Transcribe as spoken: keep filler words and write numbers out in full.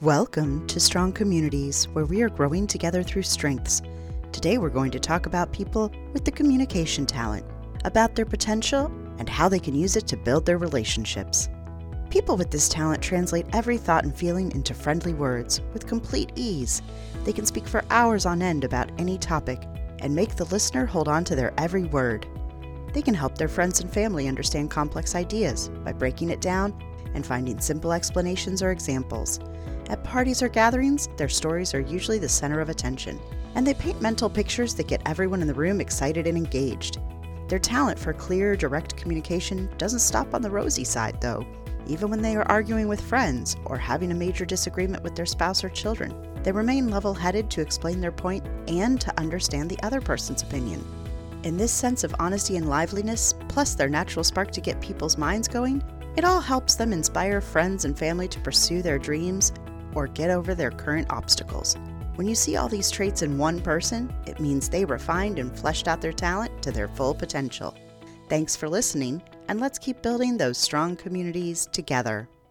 Welcome to Strong Communities, where we are growing together through strengths. Today we're going to talk about people with the communication talent, about their potential, and how they can use it to build their relationships. People with this talent translate every thought and feeling into friendly words with complete ease. They can speak for hours on end about any topic and make the listener hold on to their every word. They can help their friends and family understand complex ideas by breaking it down and finding simple explanations or examples. At parties or gatherings, their stories are usually the center of attention, and they paint mental pictures that get everyone in the room excited and engaged. Their talent for clear, direct communication doesn't stop on the rosy side, though. Even when they are arguing with friends or having a major disagreement with their spouse or children, they remain level-headed to explain their point and to understand the other person's opinion. In this sense of honesty and liveliness, plus their natural spark to get people's minds going, it all helps them inspire friends and family to pursue their dreams or get over their current obstacles. When you see all these traits in one person, it means they refined and fleshed out their talent to their full potential. Thanks for listening, and let's keep building those strong communities together.